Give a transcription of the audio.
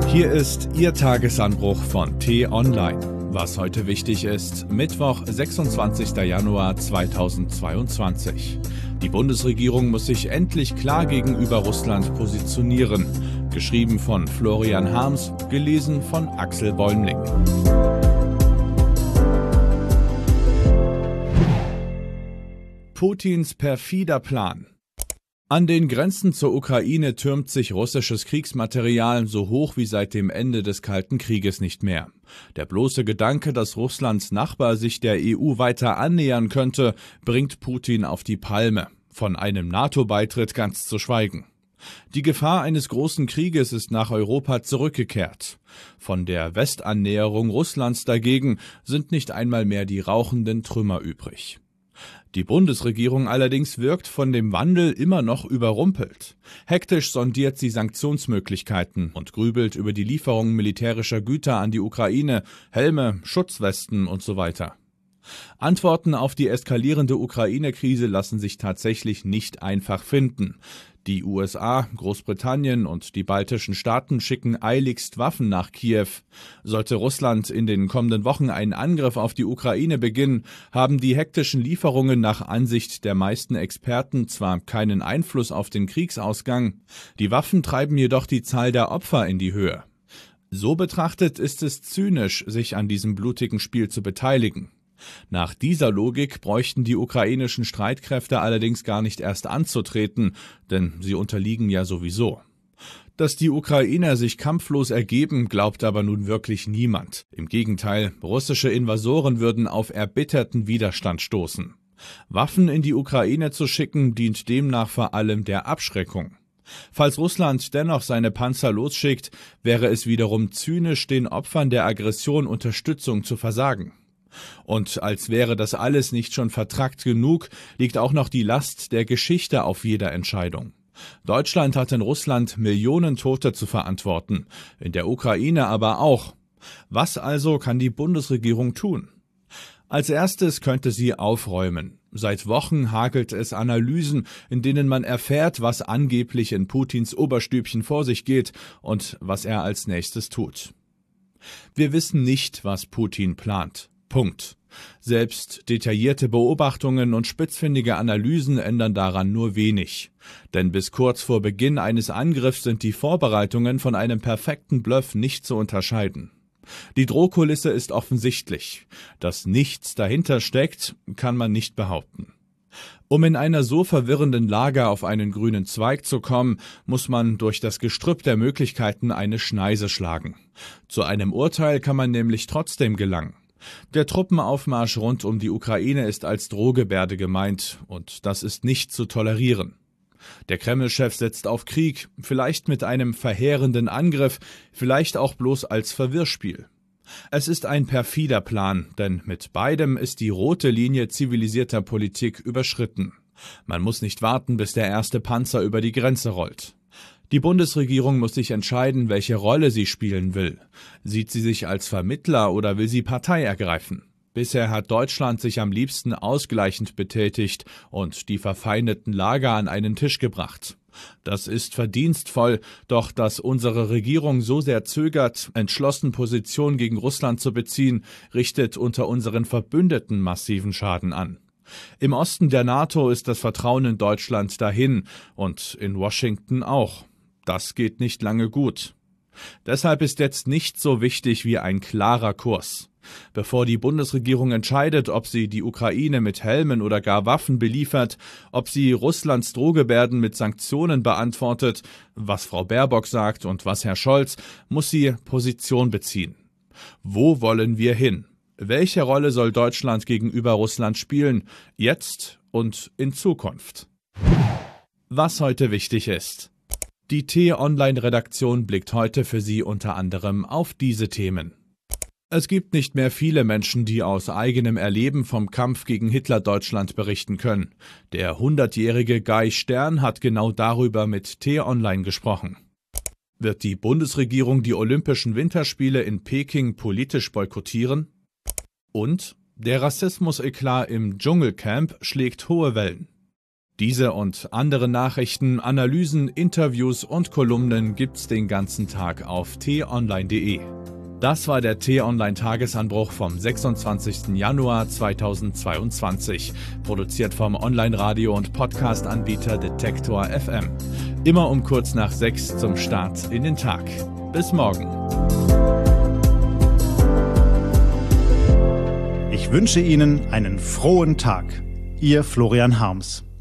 Hier ist Ihr Tagesanbruch von T-Online. Was heute wichtig ist, Mittwoch, 26. Januar 2022. Die Bundesregierung muss sich endlich klar gegenüber Russland positionieren. Geschrieben von Florian Harms, gelesen von Axel Bäumling. Putins perfider Plan. An den Grenzen zur Ukraine türmt sich russisches Kriegsmaterial so hoch wie seit dem Ende des Kalten Krieges nicht mehr. Der bloße Gedanke, dass Russlands Nachbar sich der EU weiter annähern könnte, bringt Putin auf die Palme. Von einem NATO-Beitritt ganz zu schweigen. Die Gefahr eines großen Krieges ist nach Europa zurückgekehrt. Von der Westannäherung Russlands dagegen sind nicht einmal mehr die rauchenden Trümmer übrig. Die Bundesregierung allerdings wirkt von dem Wandel immer noch überrumpelt. Hektisch sondiert sie Sanktionsmöglichkeiten und grübelt über die Lieferung militärischer Güter an die Ukraine, Helme, Schutzwesten und so weiter. Antworten auf die eskalierende Ukraine-Krise lassen sich tatsächlich nicht einfach finden. Die USA, Großbritannien und die baltischen Staaten schicken eiligst Waffen nach Kiew. Sollte Russland in den kommenden Wochen einen Angriff auf die Ukraine beginnen, haben die hektischen Lieferungen nach Ansicht der meisten Experten zwar keinen Einfluss auf den Kriegsausgang, die Waffen treiben jedoch die Zahl der Opfer in die Höhe. So betrachtet ist es zynisch, sich an diesem blutigen Spiel zu beteiligen. Nach dieser Logik bräuchten die ukrainischen Streitkräfte allerdings gar nicht erst anzutreten, denn sie unterliegen ja sowieso. Dass die Ukrainer sich kampflos ergeben, glaubt aber nun wirklich niemand. Im Gegenteil, russische Invasoren würden auf erbitterten Widerstand stoßen. Waffen in die Ukraine zu schicken, dient demnach vor allem der Abschreckung. Falls Russland dennoch seine Panzer losschickt, wäre es wiederum zynisch, den Opfern der Aggression Unterstützung zu versagen. Und als wäre das alles nicht schon vertrackt genug, liegt auch noch die Last der Geschichte auf jeder Entscheidung. Deutschland hat in Russland Millionen Tote zu verantworten, in der Ukraine aber auch. Was also kann die Bundesregierung tun? Als erstes könnte sie aufräumen. Seit Wochen hagelt es Analysen, in denen man erfährt, was angeblich in Putins Oberstübchen vor sich geht und was er als nächstes tut. Wir wissen nicht, was Putin plant. Punkt. Selbst detaillierte Beobachtungen und spitzfindige Analysen ändern daran nur wenig. Denn bis kurz vor Beginn eines Angriffs sind die Vorbereitungen von einem perfekten Bluff nicht zu unterscheiden. Die Drohkulisse ist offensichtlich. Dass nichts dahinter steckt, kann man nicht behaupten. Um in einer so verwirrenden Lage auf einen grünen Zweig zu kommen, muss man durch das Gestrüpp der Möglichkeiten eine Schneise schlagen. Zu einem Urteil kann man nämlich trotzdem gelangen. Der Truppenaufmarsch rund um die Ukraine ist als Drohgebärde gemeint, und das ist nicht zu tolerieren. Der Kreml-Chef setzt auf Krieg, vielleicht mit einem verheerenden Angriff, vielleicht auch bloß als Verwirrspiel. Es ist ein perfider Plan, denn mit beidem ist die rote Linie zivilisierter Politik überschritten. Man muss nicht warten, bis der erste Panzer über die Grenze rollt. Die Bundesregierung muss sich entscheiden, welche Rolle sie spielen will. Sieht sie sich als Vermittler oder will sie Partei ergreifen? Bisher hat Deutschland sich am liebsten ausgleichend betätigt und die verfeindeten Lager an einen Tisch gebracht. Das ist verdienstvoll, doch dass unsere Regierung so sehr zögert, entschlossen Position gegen Russland zu beziehen, richtet unter unseren Verbündeten massiven Schaden an. Im Osten der NATO ist das Vertrauen in Deutschland dahin und in Washington auch. Das geht nicht lange gut. Deshalb ist jetzt nicht so wichtig wie ein klarer Kurs. Bevor die Bundesregierung entscheidet, ob sie die Ukraine mit Helmen oder gar Waffen beliefert, ob sie Russlands Drohgebärden mit Sanktionen beantwortet, was Frau Baerbock sagt und was Herr Scholz, muss sie Position beziehen. Wo wollen wir hin? Welche Rolle soll Deutschland gegenüber Russland spielen, jetzt und in Zukunft? Was heute wichtig ist. Die T-Online-Redaktion blickt heute für Sie unter anderem auf diese Themen. Es gibt nicht mehr viele Menschen, die aus eigenem Erleben vom Kampf gegen Hitler-Deutschland berichten können. Der 100-jährige Guy Stern hat genau darüber mit T-Online gesprochen. Wird die Bundesregierung die Olympischen Winterspiele in Peking politisch boykottieren? Und der Rassismus-Eklat im Dschungelcamp schlägt hohe Wellen. Diese und andere Nachrichten, Analysen, Interviews und Kolumnen gibt's den ganzen Tag auf t-online.de. Das war der T-Online-Tagesanbruch vom 26. Januar 2022, produziert vom Online-Radio- und Podcast-Anbieter Detektor FM. Immer um kurz nach 6 zum Start in den Tag. Bis morgen. Ich wünsche Ihnen einen frohen Tag. Ihr Florian Harms.